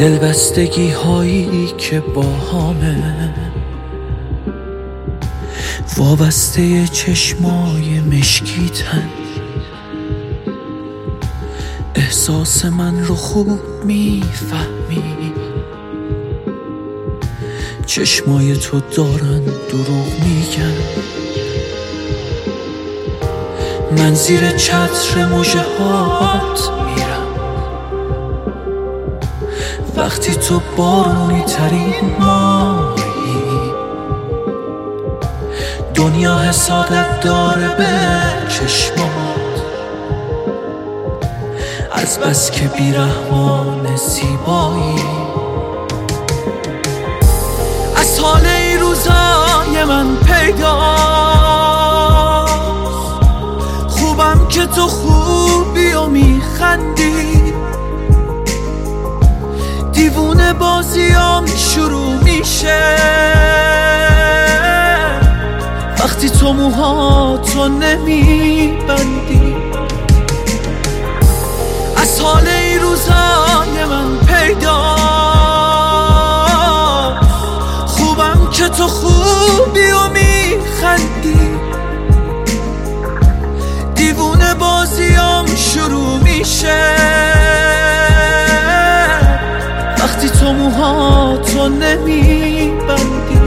دلبستگی هایی که با همه وابسته چشمای مشکیتن. احساس من رو خوب میفهمی، چشمای تو دارن دروغ میگن. من زیر چتر مژه هات میرم وقتی تو بارونی ترین ماهی. دنیا حسادت داره به چشمات، از بس که بیرحمان زیبایی. از حال این روزای من پیداست، خوبم که تو خوبی و میخندی. دیوونه بازیام شروع میشه وقتی تو موهاتو نمیبندی. از حال این روزای من پیداست، خوبم که تو خوبی و میخندی. دیوونه بازیام شروع میشه وقتی تو موهاتو نمیبندی.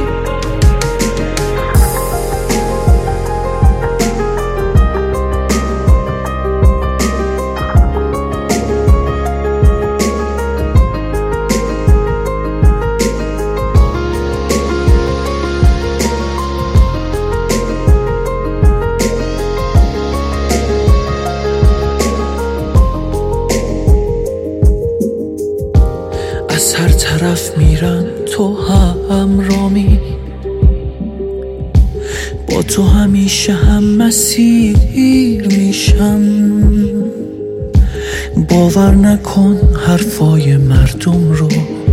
از هر طرف میرم تو همرامی، با تو همیشه هم مسیر میشم. باور نکن حرفای مردم رو،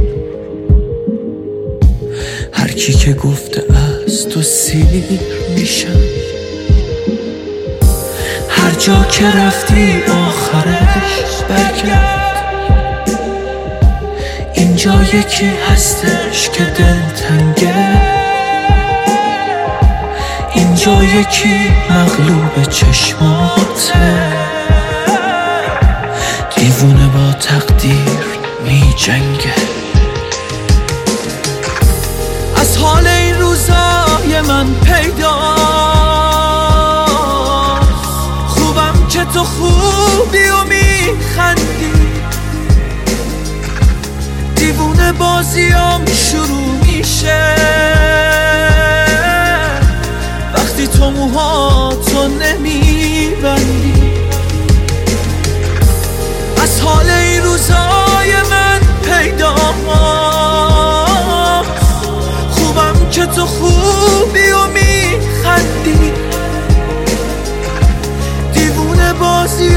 هر کی که گفته از تو سیر میشم. هر جا که رفتی آخرش برگرد، اینجا یکی هستش که دلتنگه. اینجا یکی مغلوب چشماته، دیوونه با تقدیر می جنگه. از حال این روزای من پیداست، خوبم که تو خوبی و میخندی. دیوونه بازیام شروع میشه وقتی تو موهاتو نمیبندی. از حال این روزای من پیداست، خوبم که تو خوبی و میخندی. دیوونه بازی